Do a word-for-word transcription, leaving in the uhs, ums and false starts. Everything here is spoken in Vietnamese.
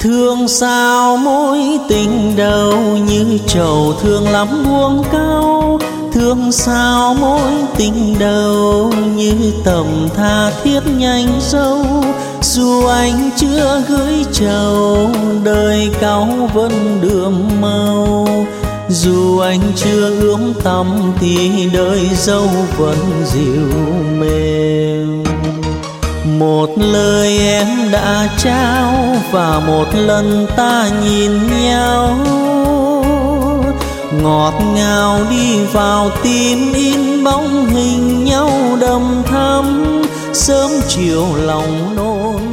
Thương sao mối tình đầu như trầu thương lắm buông cao. Thương sao mối tình đầu như tầm tha thiết nhanh dâu. Dù anh chưa gửi trầu đời cáu vẫn đượm màu. Dù anh chưa ươm tắm thì đời dâu vẫn dịu mềm. Một lời em đã trao và một lần ta nhìn nhau, ngọt ngào đi vào tim in bóng hình nhau đầm thắm. Sớm chiều lòng nôn